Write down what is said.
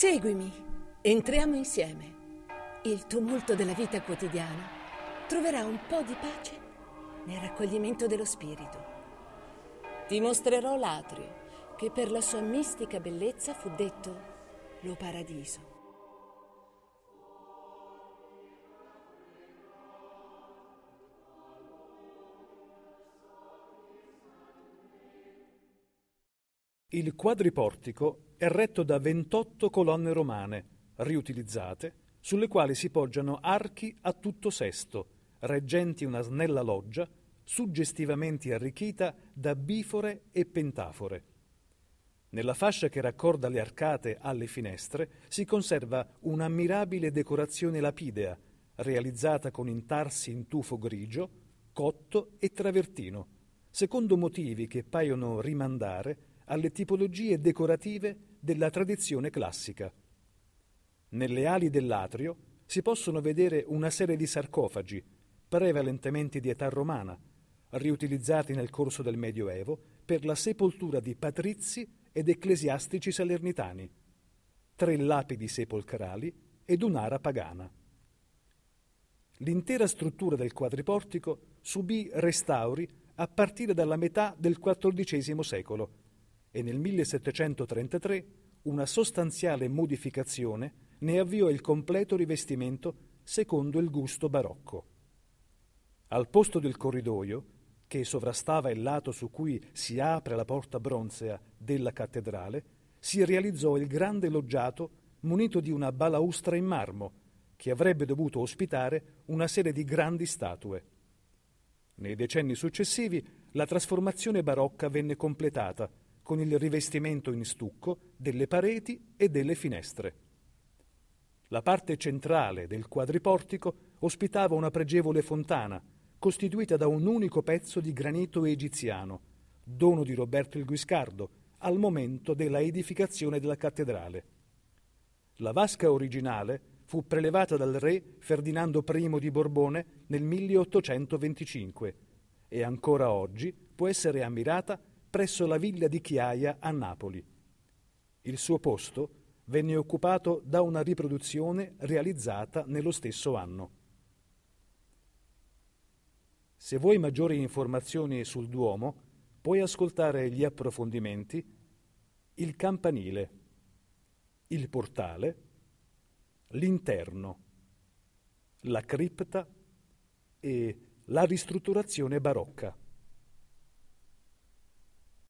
Seguimi, entriamo insieme. Il tumulto della vita quotidiana troverà un po' di pace nel raccoglimento dello spirito. Ti mostrerò l'atrio, che per la sua mistica bellezza fu detto lo paradiso. Il quadriportico è retto da 28 colonne romane, riutilizzate, sulle quali si poggiano archi a tutto sesto, reggenti una snella loggia, suggestivamente arricchita da bifore e pentafore. Nella fascia che raccorda le arcate alle finestre si conserva un'ammirabile decorazione lapidea, realizzata con intarsi in tufo grigio, cotto e travertino, secondo motivi che paiono rimandare alle tipologie decorative della tradizione classica. Nelle ali dell'atrio si possono vedere una serie di sarcofagi, prevalentemente di età romana, riutilizzati nel corso del Medioevo per la sepoltura di patrizi ed ecclesiastici salernitani, 3 lapidi sepolcrali ed un'ara pagana. L'intera struttura del quadriportico subì restauri a partire dalla metà del XIV secolo e nel 1733 una sostanziale modificazione ne avviò il completo rivestimento secondo il gusto barocco. Al posto del corridoio, che sovrastava il lato su cui si apre la porta bronzea della cattedrale, si realizzò il grande loggiato munito di una balaustra in marmo, che avrebbe dovuto ospitare una serie di grandi statue. Nei decenni successivi la trasformazione barocca venne completata con il rivestimento in stucco delle pareti e delle finestre. La parte centrale del quadriportico ospitava una pregevole fontana, costituita da un unico pezzo di granito egiziano, dono di Roberto il Guiscardo, al momento della edificazione della cattedrale. La vasca originale fu prelevata dal re Ferdinando I di Borbone nel 1825 e ancora oggi può essere ammirata presso la villa di Chiaia a Napoli. Il suo posto venne occupato da una riproduzione realizzata nello stesso anno. Se vuoi maggiori informazioni sul Duomo, puoi ascoltare gli approfondimenti, il campanile, il portale, l'interno, la cripta e la ristrutturazione barocca.